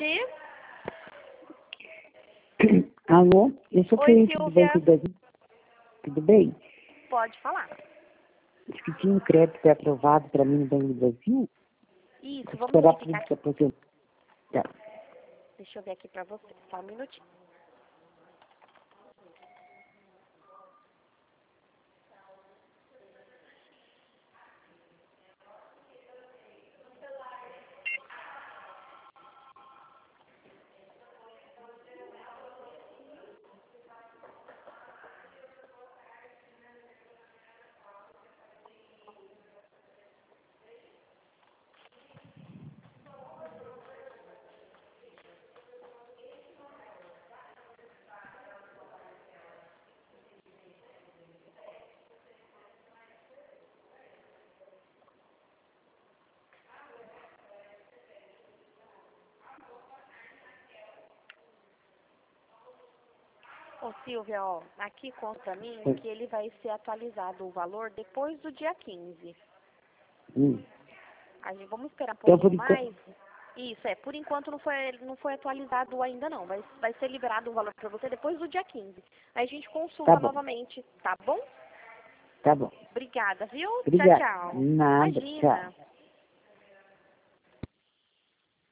noite. Alô, eu sou Oi, cliente do Silvia. Banco do Brasil. Tudo bem? Pode falar. Diz que tinha um crédito aprovado para mim no Banco do Brasil. Isso, Vou vamos esperar para verificar ele se aqui. aposentar. Deixa eu ver aqui pra você. Só um minutinho. Ô, Silvia, ó, aqui conta pra mim que ele vai ser atualizado o valor depois do dia 15. Vamos esperar um Então, pouquinho por enquanto, mais. Isso, por enquanto não foi atualizado ainda não. Vai ser liberado o valor pra você depois do dia 15. Aí a gente consulta tá bom, novamente, tá bom? tá bom. Obrigada, viu? Tchau, Obrigada. tchau. Nada, tchau. Imagina.